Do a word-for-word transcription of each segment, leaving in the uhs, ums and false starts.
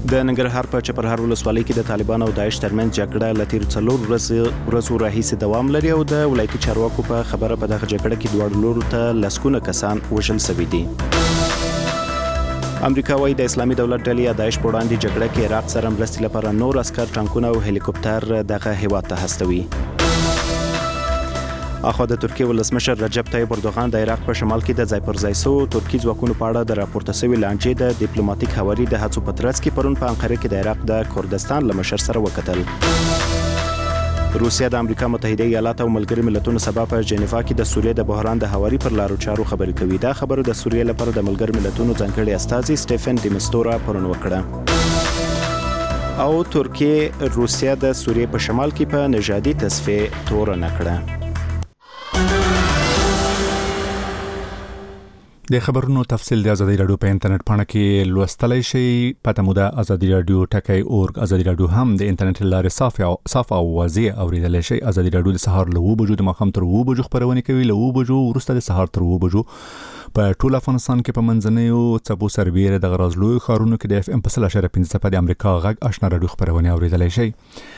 د ننګرهار په چپرهار ولسوالۍ کې د طالبانو او داعش ترمنځ جګړه له تیر څلور ورځو راهیسې دوام لري او د ولایتي چارواکو په خبره په دغه جګړه کې دواړو لورو ته لسګونه کسان وژل شوي دي. امریکا وايي د اسلامي دولت ډلې د داعش په وړاندې جګړه کې عراق سره مرستې لپاره نور عسکر، ټانکونه او هلیکوپټر دغه هیواد ته هستوي. اخو د ترکیه ولسمشر رجب طیب اردوغان د عراق په شمال کې د ځای پر ځای سو ترکی ځواکونو په اړه د راپورته شوی لانجې د ډیپلوماټیک حواري د هڅو په ترڅ کې پرون په انقره کې د عراق د کردستان له مشر سره وکتل. روسیا د امریکا متحده ایالات او ملګري ملتونو سبا په جنیوا کې د سوریې د بحران د حواري پر لارو چارو خبرې کوي. دا خبره د سوریې لپاره د ملګري ملتونو ځانګړي استازي سټيفن دیمستورا پرون وکړه. او ترکیه روسیا د سوریې په شمال کې په نژادي تصفیه تورن کړه. د خبرونو تفصیل د ازادي رادیو په انټرنیټ پاڼه کې لوستلای شئ. پته مو ده ازادي رادیو ټکی اورګ. ازادي رادیو هم د انټرنیټ لارې صاف او صاف او واضح اوریدلای شئ. ازادي رادیو د سهار له اوه بجو د ماښام تر اوه بجو خبرونه کوي. له اوه بجو وروسته د سهار تر اوه بجو په ټول افغانستان کې په منځنیو څپو سربېره د غرازلوی خارونو کې د اف ام په سل اشاره پنځه په د امریکا غږ آشنا رادیو خبرونه اوریدلای شئ.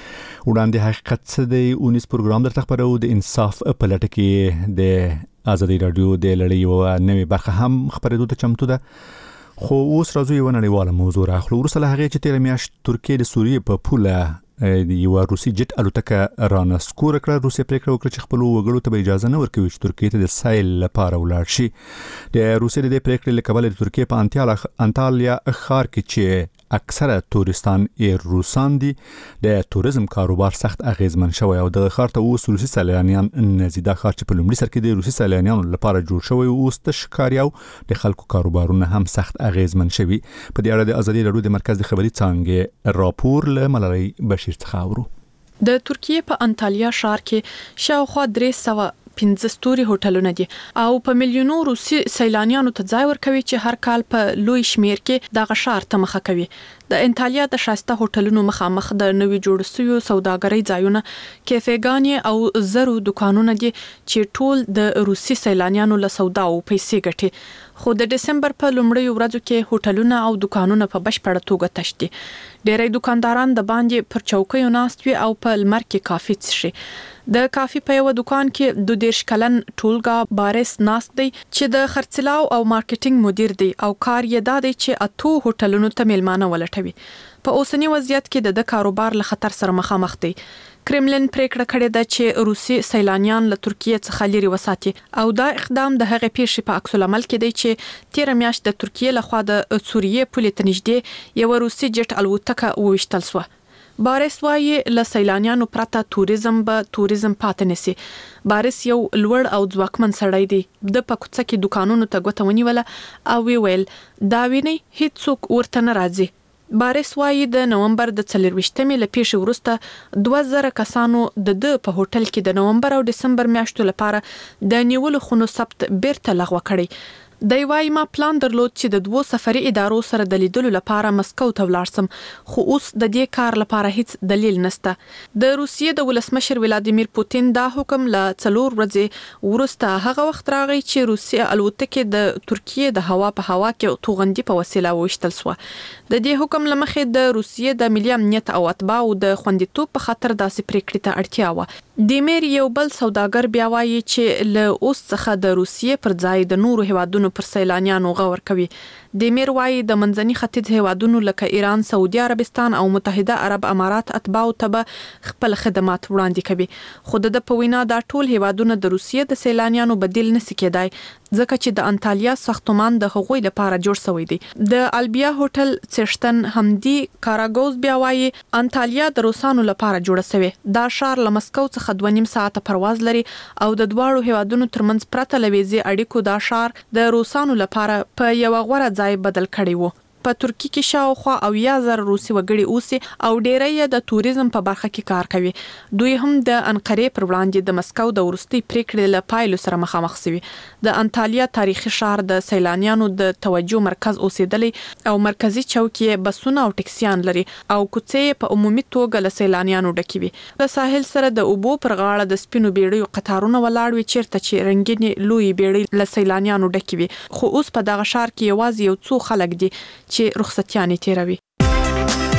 وړاندې حقیقت څه دی اونیس پروګرام درته خبرو د انصاف په لټه کې د ازادي رادیو د لړۍ یو نوې برخه هم خبرېدو ته چمتو ده. خو اوس راځو یو نړیواله موضوع راخلو. وروسته له هغې چې تېره میاشت ترکیه د سوریې په پوله یو روسي جټ الوتکه رانسکور کړه. روسیه پریکړه وکړه چې خپل وګړو ته اجازه نه ورکوي چې ترکیه ته د سیل لپاره ولاړ شي. د روسیې د پریکړې له کبله د ترکیه په انټالیا انټالیا ښار کې چې اکثره تورستان یې روسان دي د توریزم کاروبار سخت اغیزمن شوی او د ښار ته اوس روسي سیلانیان نزي. دا ښار چې په لومړي سر کې د روسي سیلانیانو لپاره جوړ شوی اوس د ښکاریو د خلکو کاروبارونه هم سخت اغیزمن شوی. په دې اړه د ازادي رادیو د مرکز د خبري څانګې راپور له ملالۍ بشیر څخه اورو. د ترکیه په انټالیا ښار کې شاوخوا درې سوه پنځه ستوري هوټلونه دي او په میلیونو روسي سیلانیانو ته ځای ورکوي چې هر کال په لوی شمیر کې دغه ښار ته مخه کوي. د انټالیا د شایسته هوټلونو مخامخ د نوي جوړ شویو سوداګرۍ ځایونه، کیفېګانې او زرو دکانونه دي چې ټول د روسي سیلانیانو له سودا او پیسې ګټي. خو د دسمبر په لومړیو ورځو کې هوټلونه او دکانونه په بشپړه توګه تش دي. ډېری دکانداران د باندې پر چوکیو ناست وي او په لمر کې کافي څښي. د کافي په یو دکان کې د دیرش کلن ټولګا بارس ناست دی چې د خرڅلاو او مارکیټینګ مدیر دی او کار یې دا دی چې اتو هوټلونو ته میلمانه ولټوي. په اوسنی وضعیت کې د کاروبار له خطر سره مخامخ دی. کرملین پریکړه کړې ده چې روسي سیلانیان له ترکیه څخه لري وساتي او دا اقدام د هغې پیښې په عکس العمل کې دی چې تیر میاشت د ترکیه لخوا د سوریې پولې ته نږدې یو روسي جټ الوتکه وویشتل شوه. بارس وايي له سیلانیانو پرته توریزم به توریزم پاتې نشي. بارس یو لوړ او ځواکمن سړی دی. د پکوڅه کې دکانونو ته ګوته ونیوله او ویل دا ویني هیڅوک ورته نه راځي. بارس وايي د نومبر د څلرویشتمې له پیښې وروسته دوه زره کسانو د د په هوټل کې د نومبر او دسمبر میاشتو لپاره د نیولو خونو ثبت بیرته لغوه کړی. دی وايي ما پلان درلود چې د دوو سفري ادارو سره د لیدلو لپاره مسکو ته ولاړ سم، خو اوس د دې کار لپاره هیڅ دلیل نشته. د روسیې د ولسمشر ولادیمیر پوتین دا حکم له څلور ورځې وروسته هغه وخت راغی چې روسیه الوتکې د ترکیه د هوا په هوا کې توغندي په وسیله وشتل سو. د دې حکم لمخې د روسیې د ملي امنیت او اتباعو د خوندیتوب په خاطر داسې پریکړې ته اړتیا و. دیمیر یو بل سوداګر بیا وايي چې له اوس څخه د روسیې پر ځای د نورو هیوادونو پر سیلانیانو غور کوي. دیمیر وايي د منځني ختیځ هیوادونو لکه ایران، سعودي عربستان او متحده عرب امارات اتباعو ته خپل خدمات وړاندې کوي. خو د په وینا دا ټول هیوادونه د روسیې د سیلانیانو بدیل نشي کېدای ځکه چې د انټالیا ساختمان د هغوی لپاره جوړ شوی دی. د البیا هوټل څښتن همدی کاراګوز بیا وايي انټالیا د روسانو لپاره جوړ شوی. دا ښار له مسکو څخه دوه نیم ساعته پرواز لري او د دواړو هیوادونو ترمنځ پرته لويزي اړیکو دا ښار د روسانو لپاره په یو غوړه ځای بدل کړی وو. په ترکی کې شاوخوا او یا زر روسي وګړي اوسي او ډېری د توریزم په برخه کې کار کوي. دوی هم د انقرې پر وړاندې د مسکو د وروستي پریکړې له پایلو سره مخامخ شوي. د انټالیا تاریخي ښار د سیلانیانو د توجه مرکز اوسېدلی او مرکزی چوکۍ بسونه او ټکسیان لري او کوڅې په عمومي توګه له سیلانیانو ډکې وي. د ساحل سره د اوبو پر غاړه د سپینو بیړیو قطارونه ولاړ وي چیرته چې رنګینې لوی بیړۍ له سیلانیانو ډکې وي. خو اوس په دغه ښار کې یوازې یو څو خلک دي چې رخصتیانې تیروي.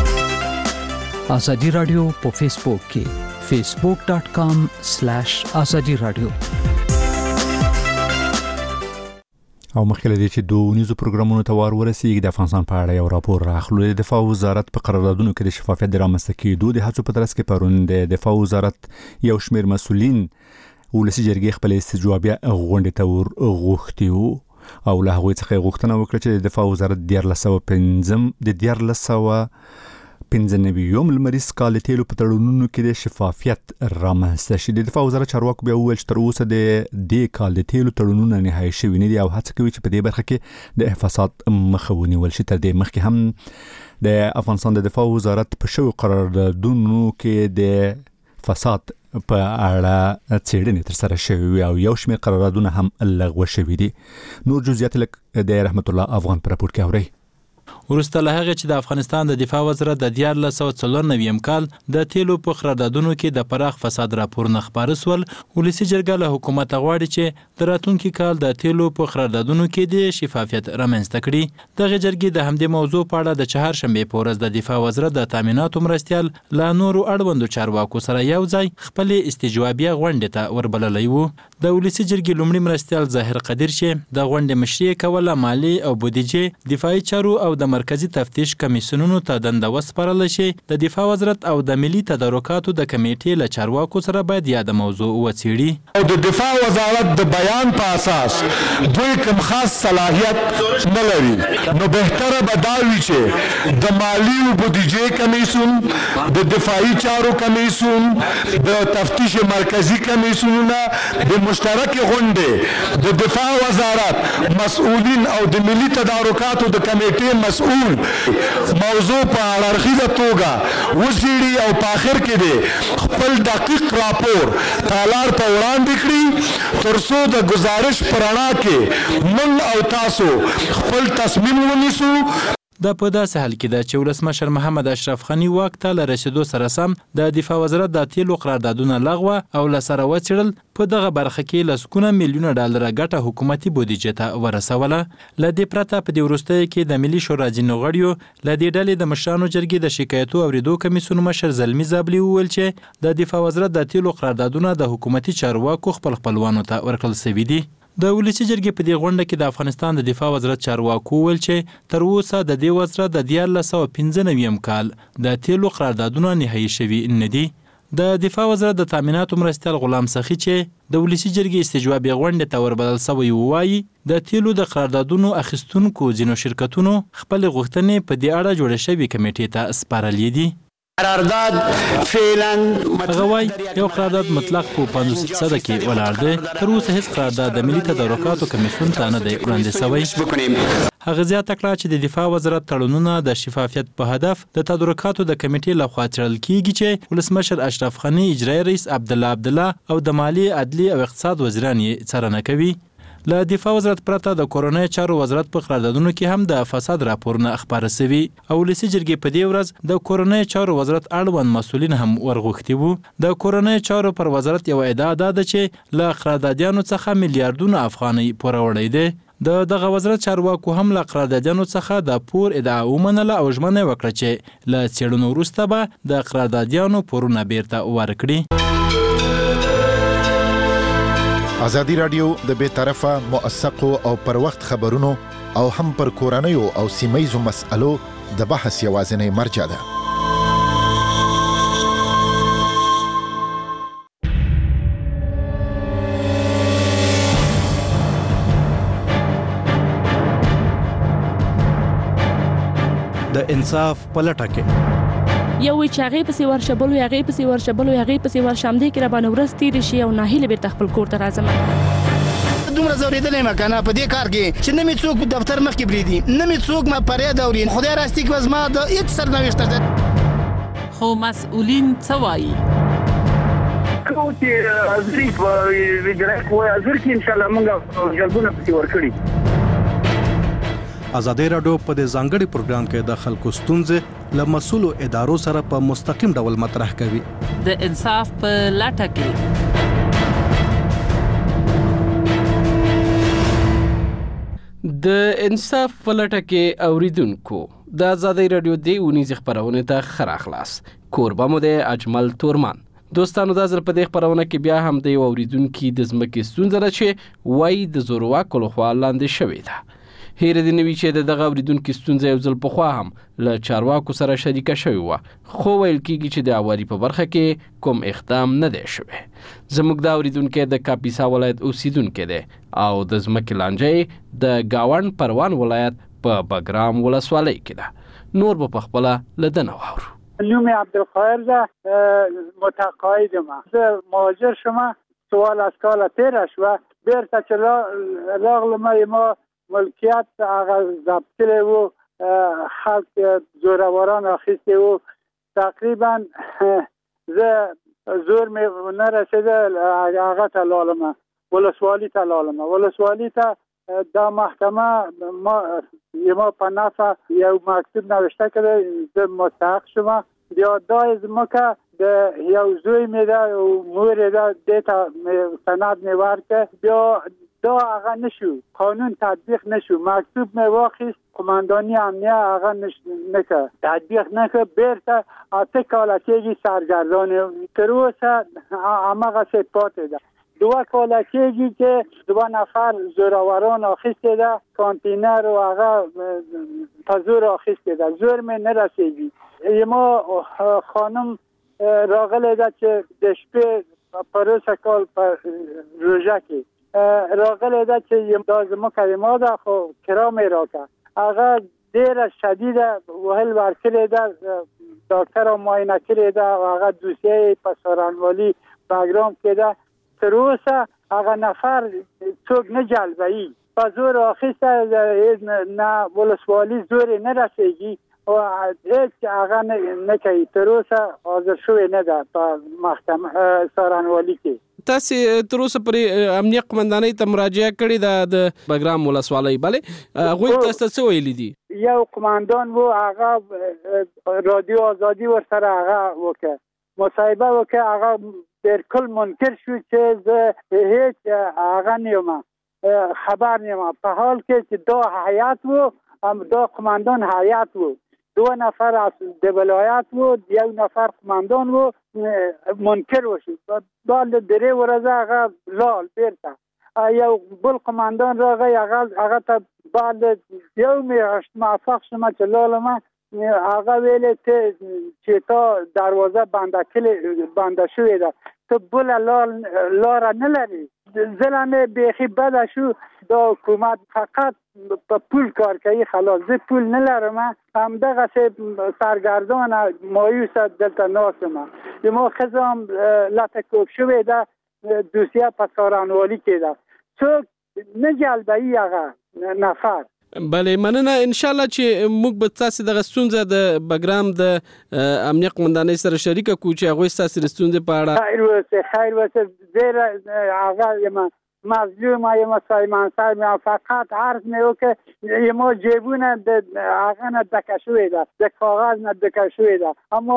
ازادي رادیو په فیسبوک کې facebook dot com slash azadi radio. او مخکې لدې چې دوه نیوزو پروګرامونو ته وار ورسیږي د افغانستان په اړه یو راپور راخلو. د دفاع وزارت په قراردادونو کې د شفافیت د رامنځته کېدو د هڅو په ترڅ کې پرون د دفاع وزارت یو شمېر مسؤلین ولسي جرګې خپل استجوابیه غونډې ته ورغوښتي وو او له هغوی څخه غوښتنه وکړه چې د دفاع وزارت د دیارلس سوه پنځم د دیارلس سوه پنځه نوي لمریز کال تیلو په تړونونو کې د شفافیت رامنځته شي. د دفاع وزارت چارواکو بیا وویل چې تر اوسه د دې کال د تیلو تړونونه نهایي شوي نه دي او هڅه کوي چې په دې برخه کې د احساسات مخه ونیول شي. تر دې مخکې هم د افغانستان د دفاع وزارت په شویو قراردادونو کې د فساد په اړه څېړنې ترسره شوې او یو شمېر قراردادونه هم لغوه شوي دي. نور جزئیات د رحمت الله افغان په راپور کې اورئ. وروسته له هغې چې د افغانستان د دفاع وزارت د دیارلس سوه څلور نوي کال د تیلو په قراردادونو کې د پراخ فساد راپورونه خپاره سول، ولسي جرګه له حکومته غواړي چې د راتلونکي کال د تیلو په قراردادونو کې د شفافیت رامنځته کړي. دغه جرګې د همدې موضوع په اړه د چهارشنبې په ورځ د دفاع وزارت د تامیناتو مرستیال له نورو اړوندو چارواکو سره یو ځای خپلې استجوابیه غونډې ته وربللی و. د ولسي جرګې لومړي مرستیال ظاهر قدیر چې د غونډې مشري کوله مالي او بودیجې، دفاعي چارو او د مرکزی تفتیش کمیسیونونو ته دنده وسپارله شي. د دفاع وزارت او د ملي تدارکاتو د کمیټې له چارواکو سره باید یاد موضوع وڅېړي. او د دفاع وزارت د بیان په اساس دوی کوم خاص صلاحیت نه لري، نو بهتره به دا وي چې د مالی او بودیجې کمیسیون، د دفاعي چارو کمیسیون، د تفتیش مرکزی کمیسیونونه د مشترک غونډې د دفاع وزارت مسؤلین او د ملي تدارکاتو د کمیټې مسؤل موضوع په اړخیزه توګه وڅېړي او په آخر کې د خپل دقیق راپور تالار ته وړاندې کړي، تر څو د گزارش په رڼا کې موږ او تاسو خپل تصمیم ونیسو. دا په داسې حال کې ده چې ولسمشر محمد اشرف غني واک ته له رسېدو سره سم د دفاع وزارت د تیلو قراردادونه لغوه او له سره وڅېړل. په دغه برخه کې لسګونه میلیونه ډالره ګټه حکومتي بودیجې ته ورسوله. له دې پرته په دې وروستیو کې د ملي شورا ځینو غړیو له دې ډلې د مشرانو جرګې د شکایتو اورېدو کمیسیون مشر زلمي زابلي وویل چې د دفاع وزارت د تیلو قراردادونه د حکومتي چارواکو خپل خپلوانو ته ورکړل سوي دي. د ولسي جرګې په دې غونډه کې د افغانستان د دفاع وزارت چارواکو وویل چې تر اوسه د دې وزارت د دیارلس سوه پنځه نوي کال د تیلو قراردادونه نهایي شوي نه دي. د دفاع وزارت د تامیناتو مرستیال غلام سخي چې د ولسي جرګې استجوابیه غونډې ته وربلل سوی ووایي د تیلو د قراردادونو اخیستونکو ځینو شرکتونو خپلې غوښتنې په دې اړه جوړه شوې کمیټې ته سپارلې دي. قرارداد فعلا هغه وایي یو قرارداد مطلق په پنځوس فیصده کې ولاړ دی. تر اوسه هیڅ قرارداد د ملي تدارکاتو کمیسیون ته نه دی وړاندې سوی. هغه زیاته کړه چې د دفاع وزارت تړونونه د شفافیت په هدف د تدارکاتو د کمیټې لخوا څېړل کیږي چې ولسمشر اشرف غني، اجرایي رئیس عبدالله عبدالله او د مالیې، عدلي او اقتصاد وزیران یې څارنه کوي. له دفاع وزارت پرته د کورنۍ چارو وزارت په قراردادونو کې هم د فساد راپورونه خپاره سوي او ولسي جرګې په دې ورځ د کورنۍ چارو وزارت اړوند مسؤلین هم ورغوښتي وو. د کورنۍ چارو پر وزارت یو ادعا دا ده چې له قراردادیانو څخه میلیارډونه افغانۍ پوروړی دی. د دغه وزارت چارواکو هم له قراردادیانو څخه د پور ادعا ومنله او ژمنه وکړه چې له څېړنو وروسته به د قراردادیانو پورونه بیرته ورکړي. ازادي رادیو د بې طرفه، موثقو او پر وخت خبرونو او هم پر کورنیو او سیمهیزو مسألو د بحث یوازینی مرجع ده. د انصاف پلټه کې یو وی چې هغې پسې ورشه، بل وی هغې پسې ورشه، بل وی هغې پسې ورشه، همدې کې راباندې ورځ تېرې شي او ناهیلې بېرته خپل کور ته راځم. دومره ځورېدلی یم که نه په دې کار کې چې نه مې څوک دفتر مخکې پرېږدي، نه مې څوک ما فریاد اوري. خدای راستي که زما د هېڅ سرنوشت ته خو مسؤلین څه وایي؟ کوم چې حاضري په وجرایت وایي حاضر کې انشاءالله موږ جلبونه پسې ورکړي. ازادي راډیو په دې ځانګړي پروګرام کې د خلکو ستونزې له مسؤلو ادارو سره په مستقیم ډول مطرح کوي. د انصاف په لټه کې د انصاف په لټه کې اوریدونکو د ازادي راډیو د ونیز خبرونه ته خره خلاص کوربه مو د اجمل تورمان. دوستانو دا ځل په دې خپرونه کې بیا هم د یو اوریدونکي د ځمکې ستونزه ده چې وایي د زورواکو لخوا لاندې شوې ده. هیره دې نه وي چې د دغه اوریدونکي ستونزه یو ځل پخوا هم له چارواکو سره شریکه شوې وه، خو ویل کېږي چې د اواري په برخه کې کوم اقدام نه دی شوی. زموږ دا اوریدونکی د کاپیسا ولایت اوسیدونکی دی او د ځمکې لانجه د گاونډ پروان ولایت په بګرام ولسوالۍ کې ده. نور به په خپله له ده نه واورو. نوم عبدالخیر ده، متقاعدم. زه مهاجر شما سوال از کاله تیره شوه، بیرته چې راغلم ما ملکیت هغه ضبط کړی و، خلک زوروران اخیستی و. تقریبا زه زور مې نه رسېده هغه ته لاړم، ولسوالي ته لاړم. ولسوالي ته دا محکمه ما ما په نفع یو مکتوب نوشته کړی، زه مستحق شوم. بیا دا ځمکه د یو زوی مې ده او مور یې ده، دې ته سند مې ورکړ. بیا دا هغه نشو، قانون تطبیق نشو. مکتوب مې واخیست، قماندانی امنیه هغه نکرد، تطبیق نکرد. بیرته اته کاله کېږي سرگردان، تر اوسه هماغسې پاتې ده. دوه کاله کېږي چې دوه نفر زوروران اخیستی ده، کانتینر و هغه په زور اخیستی ده، زور مې نه رسېږي. ما خانم راغلی ده چې د شپې په روسه کال په روژه کې راغلی ده چې دا زموږ ما ده، خو کرا مې راکړه. هغه ډېره شدیده وهل ورکړې ده، ډاکټر هم معاینه کړې ده او هغه دوسیه په سارنوالي بګرام کې ده. تر اوسه هغه نفر څوک نه جلبوي، په زور اخیسته، نه ولسوالي زور نه رسېږي او هیڅ هغه نه کوي. تر اوسه حاضر شوی نه ده په محکمه سارنوالي کې. تاسې تر اوسه پرې امنیه قمندانۍ ته مراجعه کړې ده د بګرام ولسوالۍ؟ بلې هغوی تاسو ته څه ویلي دي؟ یو قمندان و، هغه رادیو آزادي ورسره هغه وکړه، مصاحبه وکړه. هغه بالکل منکر شو چې زه هیڅ هغه نه یم، خبر نه یم، په حال کې چې دا هیات و، دا قمندان هیات و، دو نفر از د ولایت و، یو نفر قمندان و. منکر وشو. بعد درې ورځې هغه لال بیرته یو بل قمندان راغی، هغه ته بعد یو میاشت موفق شوم چې لالم. هغه ویلې چې تا دروازه بنده کړې بنده شوې ده، تو بله لاره نه لري. زله مې بیخي بده شو. دا حکومت فقط په پول کار کوي، خلاص. زه پول نه لرم، همدغسې سرګردان مایوسه دلته ناستم. ما ښځه هم لته کوب شوې ده، دوسیه په سارنوالي کې ده، څوک نه جلبوي هغه نفر. بله، مننه. انشاءالله چې موږ به تاسې دغه ستونزه د بګرام د امنیه قمندانۍ سره شریکه کړو چې هغوی ستاسې د ستونزې په اړه خیر وسه خیر وسه زیره هغه یم مظلوم یم سایمان صاحب، فقط عرض مې وکړ یم جیبونه د هغه نه ډکه شوې ده، د کاغذ نه ډکه شوې ده، اما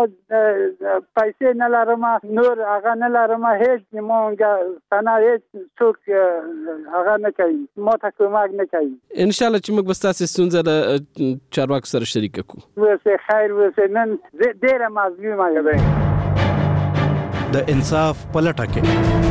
پیسې نه لرم، نور هغه نه لرم، هیڅ مونږ سنا هیڅ څوک هغه نه کوي، ما ته کومک نه کوي. ان شاء الله چې موږ به ستاسې ستونزه د چارواکو سره شریکه کړو. وسه خیر وسه. نن ډېره مظلومه یم. د انصاف په لټه کې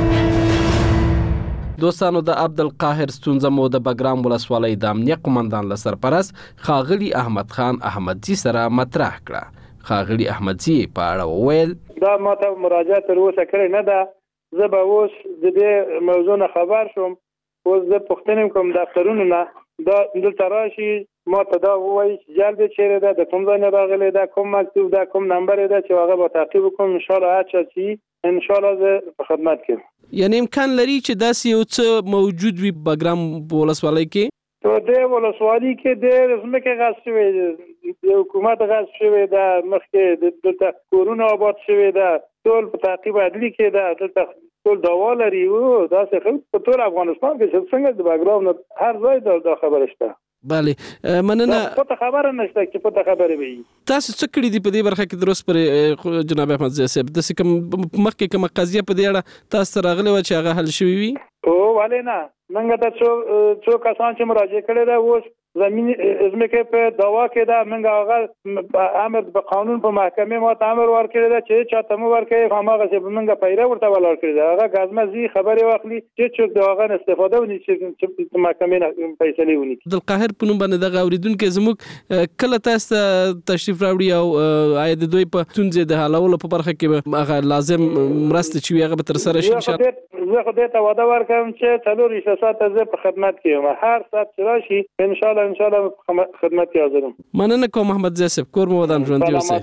دوستانو، د عبدالقاهر ستونزه مو د بګرام ولسوالۍ د امنیه قمندان له سرپرست ښاغلي احمد خان احمدزي سره مطرح کړه. ښاغلي احمدزي په اړه وویل: دا ماته مراجعه تر اوسه کړې نه ده، زه به اوس د دې موضوع نه خبر شوم. اوس زه پوښتنه کوم دفترونو نه، دا دلته راشي ما ته دا ووایي چې جلب چیرې ده، د کوم ځای نه راغلی ده، کوم مکتوب ده، کوم نمبر ده، چې هغه به تعقیب وکړم. انشاءالله هر چا چې انشاءالله زه په خدمت کې. یعنی امکان لري چې داسې یو څه موجود وي بګرام په ولسوالۍ کې؟ په دې ولسوالۍ کې ډېرې ځمکې غصب شوې دي، د حکومت غصب شوې ده، مخکې دلته کورونه آباد شوې ده، ټول په تعقیب عدلي کې ده، دلته ټول دعوا لري. داسې خلک په ټول افغانستان کې چې څنګه د بګرام نه هر ځای دا خبره شته. بله، مننه. پته خبره نشته چې پته خبره وي. تاسو څه کړي دي په دې برخه کې دروس پر جناب احمدزي صاحب؟ داسې کوم مخکې کومه قضیه په دې اړه تاسو ته راغلې وه چې هغه حل شوې وي؟ او ولې نه، موږ ته څو څو کسان چې مراجعه کړې ده اوس زمین ازمکه په دوا کې دا موږ هغه امر په قانون په محکمه مو ته امر ورکړی دا چې چاته مو ورکړي هغه چې موږ پیره ورته ولر کړی دا هغه غازمزي خبري واخلي چې څوک دا هغه استفاده ونی چې په محکمه فیصله ونی. عبدالقاهر په نوم باندې دغه اوریدونکو زموږ کله تاسو تشریف راوړي او آید دوی په ستونزې د حلولو په برخه کې هغه لازم مرسته چې هغه به تر سره شي ان شاء الله. زه خو دې ته وعده ورکوم چې څلور ساعت زه په خدمت کې یم، هر ساعت چې راشي ان شاء الله ان شاء الله خدمت کې حاضر یم. مننه کوم محمد زاسب کور مو ودان ژوند اوسه.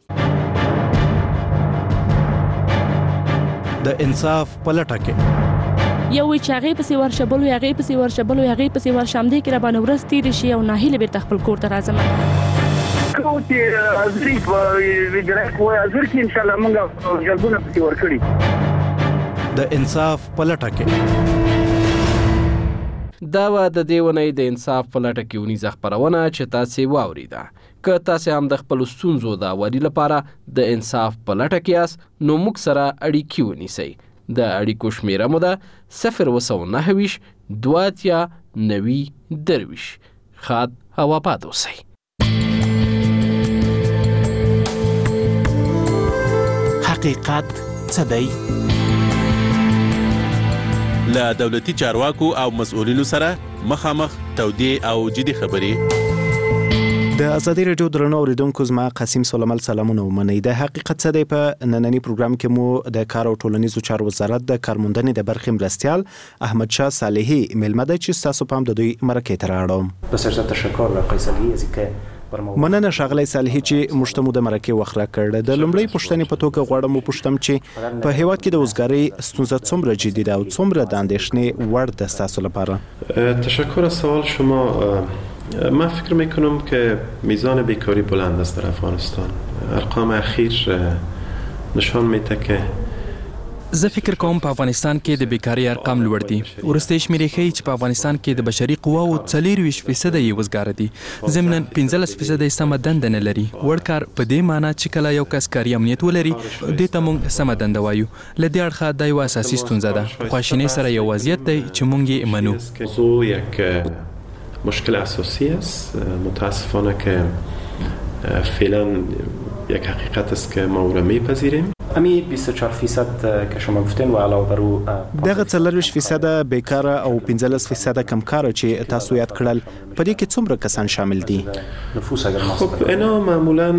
د انصاف پلټه کې یو وی چې هغه پسې ورشبل وي هغه پسې ورشبل وي هغه پسې ورشم دي کې را باندې ورستي شي او ناهیله بیرته خپل کور ته راځم. کوم چې ازري په ویډرک وای ازر کې ان شاء الله موږ جلبونه پسې ورکړي. د انصاف پلټه کې دا و د دیونې د انصاف پلټه کې ونیزه خبرونه چې تاسو واوریده. که تاسو هم د خپل ستونزو د وری لپاره د انصاف پلټه کې یاست نو موږ سره اړیکې ونیسئ. د اړیکو شمیره مو ده صفر وسو نهه ویش دواتیا نوي درویش. خاد هوا پات اوسئ. حقیقت څه دی؟ له دولتي چارواکو او مسؤلینو سره مخامخ تودې او جدي خبرې. د ازادي رادیو درنو اوریدونکو زما قاسم سلیمان سلامونه ومنئ. د حقیقت څه دی په نننی پروګرام کې مو د کار او ټولنیزو چارو وزارت د کارموندنې د برخې مرستیال احمد شاه صالحي ملمه ده چې تاسو پام د دوی مرکه ته راوړم. بسیار تشکر قیصری از اینکه مننه ښاغلی صالحي چې موږ ته مو د مرکې وخت راکړ. د لومړۍ پوښتنې په توګه غواړم وپوښتم چې په هیواد کې د وزګارۍ ستونزه څومره جدي ده او څومره د اندېښنې وړ ده ستاسو لپاره؟ تشکر از سوال شما. من فکر میکنم که میزان بیکاری بلند است در افغانستان. ارقام اخیر نشان میده که زه فکر کوم په افغانستان کې د بیکاری ارقام لوړ دي. ورسته شمیرې ښیي چې په افغانستان کې د بشري قواو څلور ویشت فیصد یې وزګار دي. ضمناً پنځلس فیصد یې سمه دنده نه لري. وړ کار په دې معنی چې کله یو کس کاري امنیت ولري دې ته موږ سمه دنده وایو. له دې اړخه دا یو اساسي ستونزه ده. خواشینۍ سره یو وضعیت دی چې موږ یې منو. موضوع یک مشکل اساسی است. متاسفانه که فعلا یک حقیقت است که ما او را میپذیریم. امی بیست و چهار فیصد که شما گفتین و علاوه بر او دغه څلور ویشت فیصد بیکاره او پنځلس فیصد کمکاره چې تاسو یاد کړل په دې کې څومره کسان شامل دي؟ خب اینا معمولا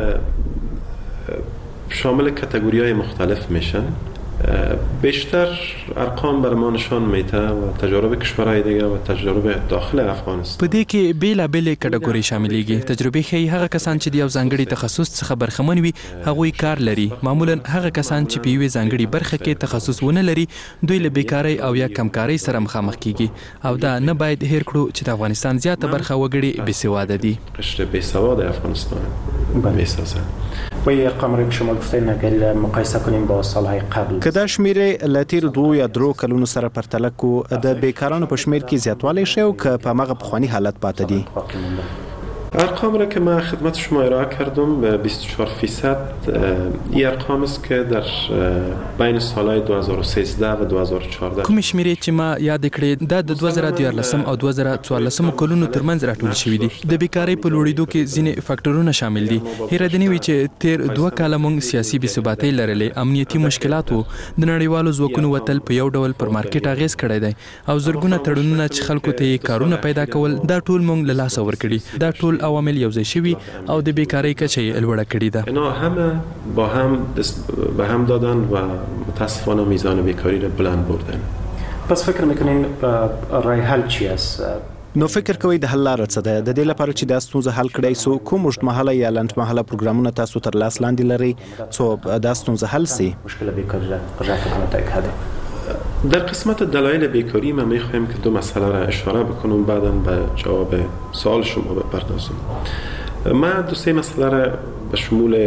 شامل کاتگوری‌های مختلف میشن. بیشتر ارقام بر ما نشان میده و تجارب کشورهای دیگه و تجارب داخل افغانستان په دې کې بیلا بیلې کټګوري شاملېږي. تجربه ښیي هغه کسان چې د یو ځانګړي تخصص څخه برخمن وي هغوی کار لري. معمولا هغه کسان چې په یوې ځانګړي برخه کې تخصص ونه لري دوی له بیکاری او یا کمکارۍ سره مخامخ کیږي او دا نه باید هیر کړو چې د افغانستان زیاته برخه وګړي بېسواده دي. قشر بېسواد افغانستان میسازن. و این ارقام رو که شما گفتین اگر مقایسه کنیم با سالهای قبل که دا شمیرې له تیر دوه یا درو کلونو سره پرتله کو د بیکارانو په شمیر کې زیاتوالی شوی او که په هغه پخوانی حالت پاتې دي؟ ارقام را که من خدمت شما ارائه کردم بیست و چهار فیصد این ارقام است که در بین سالهای دو هزار و سیزده و دو هزار و چهارده کوم شمیرې چې ما یاد کړې دا د دوه زره دیارلسم او دوه زره څوارلسم کلونو ترمنځ راټول شوي دي. د بیکاری په لوړېدو کې ځینې فاکټورونه شامل دي. هیره دې نه وي چې تیر دوه کاله موږ سیاسي بې ثباتۍ لرلې، امنیتي مشکلات وو، د نړیوالو ځواکونو وتل په یو ډول پر مارکیټ اغیز کړی دی او زرګونه تړونونه چې خلکو ته کارونه پیدا کول دا ټول موږ له لاسه ورکړي. دا ټول عوامل یو ځای شوي او د بیکاری کچه یې لوړه کړې ده. اینا همه با هم به هم دادن و متاسفانه میزان بیکاری را بلند بردن. پس فکر میکنین رای حل چی است؟ نو فکر کوئ د حل لاره څه ده؟ د دې لپاره چې دا ستونزه حل کړئ سو کوم اوږدمهاله یا لنډمهاله پروګرامونه تاسو تر لاس لاندې لرئ څو دا ستونزه حل سي؟ مشکل بیکاری را قدرت کنه هذا در قسمت دلایل بیکاری ما میخوایم که دو مسئله را اشاره بکنم بعداً به جواب سوال شما بپردازم. ما دو سه مسئله را به شمول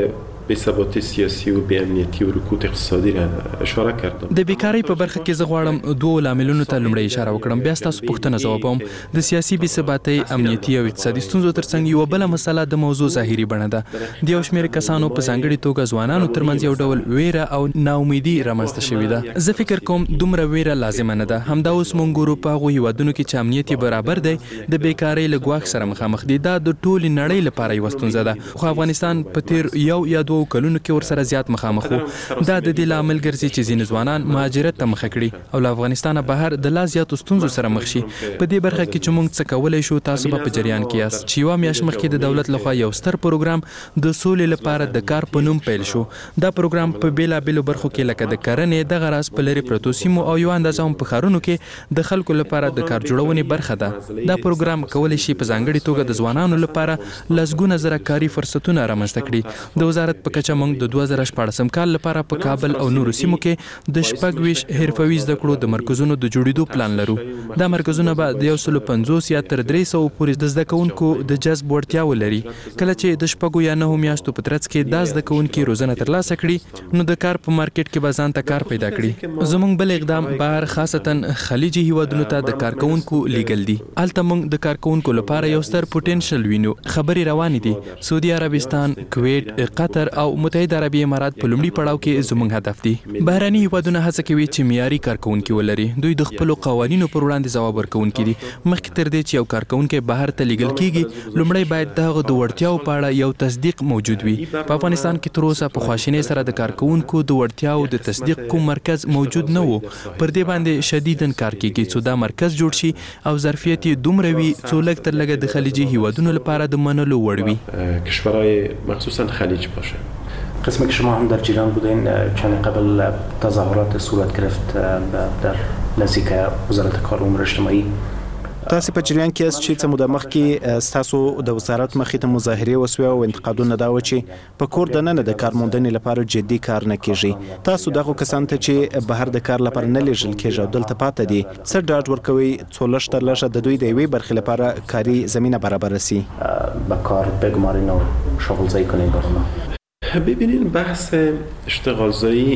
بی‌ثباتی سیاسی و بی‌امنیتی و رکود اقتصادی را اشاره کردم. د بیکاری په برخه کې زه غواړم دوه لاملونو ته لومړی اشاره وکړم، بیا ستاسو پوښتنه ځوابوم. د سیاسي بی‌ثباتۍ، امنیتي او اقتصادي ستونزو ترڅنګ یو بله مسله د موضوع ظاهري بڼه ده. د یو شمېر کسانو په ځانګړې توګه ځوانانو ترمنځ یو ډول ویره او ناامیدي رامنځته شوې ده. زه فکر کوم دومره ویره لازمه نه ده. همدا اوس موږ ګورو په هغو هیوادونو کې چې امنیت یې برابر دی د بیکارۍ له ګواښ سره مخامخ دي. دا د ټولې نړۍ لپاره یوه ستونزه ده، خو افغانستان په تیر یو یا دوو کلونو کې ورسره زیات مخامخ وو. دا د دې لامل ګرځي چې ځینې ځوانان مهاجرت ته مخه کړي او له افغانستانه بهر د لا زیاتو ستونزو سره مخ شي. په دې برخه کې چې موږ څه کولی شو، تاسو به په جریان کې یاست چې یوه میاشت مخکې د دولت لخوا یو ستر پروګرام د سولې لپاره د کار په نوم پیل شو. دا پروګرام په بېلابېلو برخو کې لکه د کرنې، دغه راز په لرې پرتو سیمو او یو اندازه هم په ښارونو کې د خلکو لپاره د کار جوړونې برخه ده. دا پروګرام کولی شي په ځانګړې توګه د ځوانانو لپاره لسګونه زره کاري فرصتونه رامنځته کړي. د وزارت په کچه موږ د دوه زره شپاړسم کال لپاره په کابل او نورو سیمو کې د شپږ ویشت حرفوي زده کړو د مرکزونو د جوړېدو پلان لرو. دا مرکزونه به د یو سلو پنځوس یا تر درې سوو پورې د زده کوونکو د جذب وړتیا ولري. کله چې د شپږو یا نهو میاشتو په ترڅ کې دا زده کوونکي روزنه ترلاسه کړي، نو د کار په مارکیټ کې به ځان ته کار پیدا کړي. زموږ بل اقدام بهر خاصتا خلیجي هیوادونو ته د کارکوونکو لیږل دي. هلته موږ د کارکوونکو لپاره یو ستر پوټنشل وینو. خبرې روانې دي. سعودي عربستان، کویټ، قطر او متحده عربي امارات په لومړي پړاو کې زموږ هدف دي. بهرني هیوادونه هڅه کوي چې معیاري کارکوونکي ولري. دوی د خپلو قوانینو پر وړاندې ځواب ورکوونکي دي. مخکې تر دې چې یو کارکوونکی بهر ته لیږل کیږي، لومړی باید د هغه د وړتیاو په اړه یو تصدیق موجود وي. په افغانستان کې تر اوسه په خواشینۍ سره د کارکوونکو د وړتیاو د تصدیق کوم مرکز موجود نه و. پر دې باندې شدیداً کار کیږي څو دا مرکز جوړ شي او ظرفیت یې دومره وي څو لږ تر لږه د خلیجي هیوادونو لپاره د منلو وړ وي. کشورهای مخصوصا خلیج باشه. قسمی که شما هم در جریان بودین، چند قبل تظاهرات صورت گرفت در نزدیک وزارت کار و امور اجتماعی. تاسو په جریان کې یاست چې څه موده مخکې تاسو د وزارت مخې ته مظاهرې وسوې او انتقادونه دا و چې په کور دننه د کار موندنې لپاره جدي کار نه کیږي. تاسو دغه کسان ته چې بهر د کار لپاره نه لیږل کیږي او دلته پاتې دي، څه ډاډ ورکوي څو لږ تر لږه د دوی د یوې برخې لپاره کاري زمینه برابره سي؟ به کار بگمارین و شغلزایی کنین برای ببینین بحث اشتغالزایی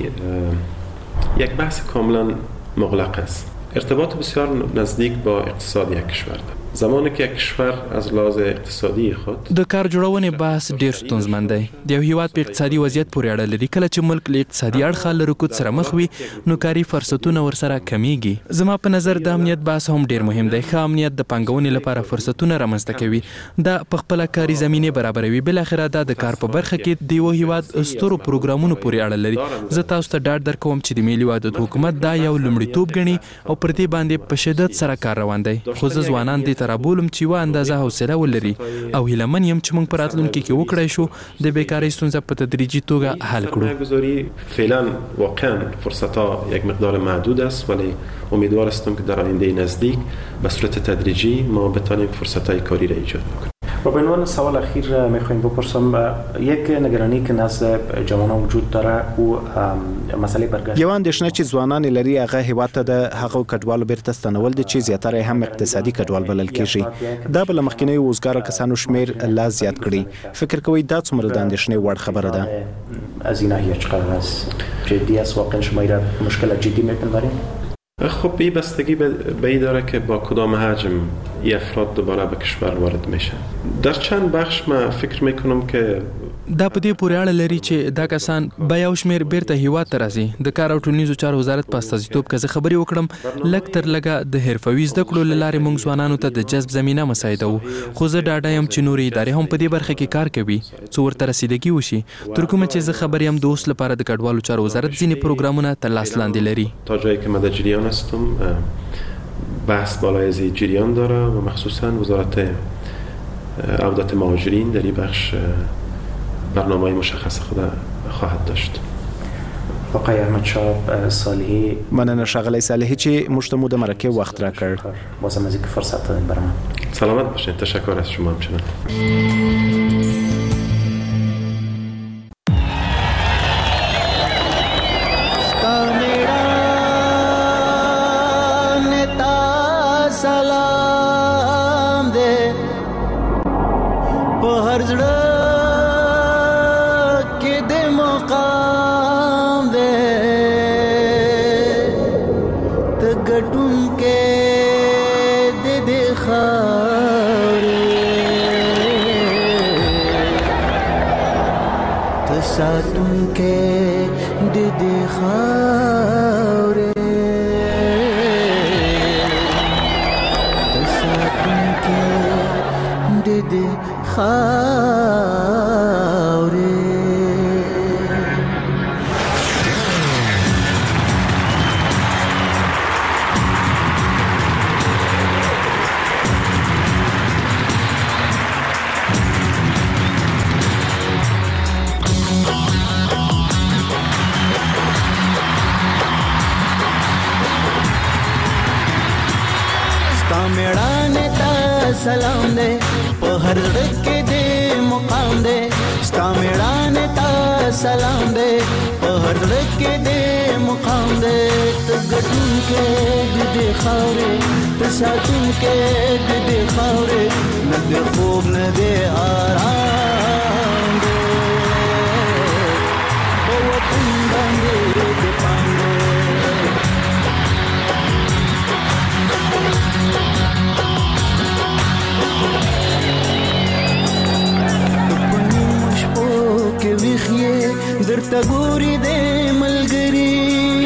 یک بحث کاملا مغلق است. ارتباط بسیار نزدیک با اقتصاد یک کشور دارد. زمانی که یک کشور از لحاظ اقتصادي خود د کار جوړونې بحث ډیر ستونزمن دی. د یو هیواد په اقتصادي وضعیت پورې اړه لري. کله چې ملک له اقتصادي اړخه له رکود سره مخ وي، نو کاري فرصتونه ورسره کمیږي. زما په نظر د امنیت بحث هم ډیر مهم دی. ښه امنیت د پانګونې لپاره فرصتونه رامنځته کوي. دا په خپله کاري زمینې برابروي. بالاخره دا د کار په برخه کې د یو هیواد سترو پروګرامونو پورې اړه لري. زه تاسو ته ډاډ درکوم چې د ملي وحدت حکومت دا یو لومړیتوب ګڼي او پر دې باندې په شدت سره کار روان دی. خو زه ځوانان دې ته رابولم چې یوه اندازه حوصله ولري او هیلهمن یم چې موږ په راتلونکي کې وکړای شو د بیکارۍ ستونزه په تدریجي توګه حل کړو. فعلا واقعا فرصت‌ها یک مقدار محدود است، ولی امیدوار هستم که در آینده نزدیک به صورت تدریجی ما بتوانیم فرصت‌های کاری را ایجاد بکنیم. و به عنوان سوال اخیر میخوایم بپرسم، یک نگرانی که نزد جوانان وجود داره او مسئله برگشت. یو اندېښنه چې ځوانان لري هغه هیواد ته د هغو کډوالو بیرته ستنول دي چې زیاتره هم اقتصادي کډوال بلل کیږي. دا بل مخکینی وزګار کسانو شمیر لا زیات کړي. فکر کوي دا څومره د اندېښنې وړ خبره ده؟ از این ناحیه چقدر است جدی است؟ واقعا شما این مشکل جدی میپندارید؟ خب این بستگی به این داره که با کدام حجم این افراد دوباره به کشور وارد میشن. در چند بخش ما فکر میکنم که دا په دې پورې اړه لري چې دا کسان به یو شمېر بیرته هیواد ته راځي. د کار او ټولنیزو چارو وزارت په استازیتوب کې زه خبرې وکړم. لږ تر لږه د حرفوي زده کړو له لارې موږ ځوانانو ته د جذب زمینه مساعده وو. خو زه ډاډه یم چې نورې ادارې هم په دې برخه کې کار کوي څو ورته رسیدګي وشي. تر کومه چې زه خبر یم د اوس لپاره د کډوالو چارو وزارت ځینې پروګرامونه تر لاس لاندې لري. تا جایی که من در جریان هستم بحث بالای از جریان داره و مخصوصا وزارت عودت مهاجرین در این بخش برنامه مشخص خود خواهد داشت. آقای احمد شاه صالحی، مننه ښاغلی صالحی چې موږ ته مو د مرکې وخت راکړ. بازم از اینکه فرصت دادین برام. سلامت باشین. تشکر از شما همچنان. په هر ځړه کې د تساتونکې د دې خاورې تساتونکې د دې خاورې मेड़ाने ता सलाम दे पहर के दे मुकाम दे स्ता मेड़ाने ता सलाम दे पहर के दे मुकाम दे तगटुन के दे खावरे तसातुन के दे खावरे न दे खूब न दे आराम दे ओ वतन बंदे दे पांदे के विखिए درته ګوري د ملګری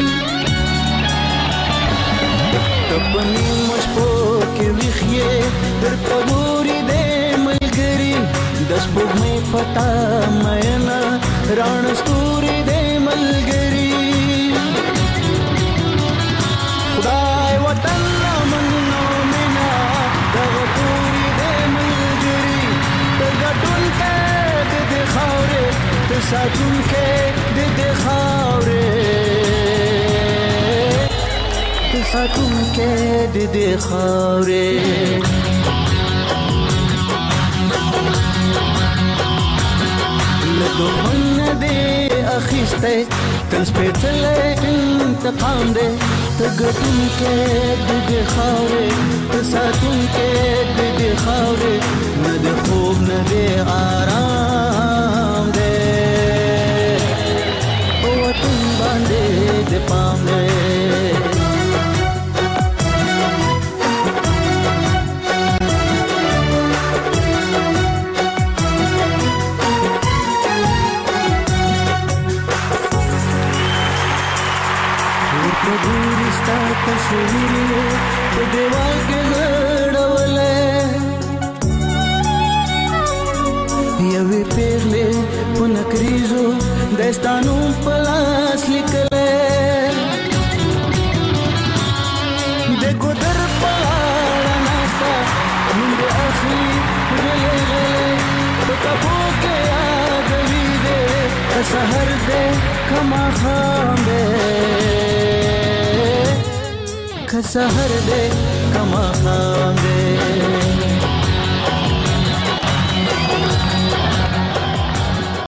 تپنی مشپو کې ویخې درته ګوري د ملګری د سپوږمۍ پتا مېنا ران ستوري د ملګری خدای وطن منو مینا د ګوري د ملګری د ګټون کې د خاورې ساتون کې د دې خاورې ساتون کې د دې خاورې له دومره دې اخیسته تل سپېڅلې انتقام دې ته ګټون کې د دې خاورې ساتون کې د دې خاورې نه د خوب نه د آرام دې de pame Urte gurista tasvire te deval ke gadavale yavi pegle punakrizo destanu palas likale de godar pala nasta minde akhli gele to kapo ke aadvi de sahar de kama khambe ka sahar de kama khambe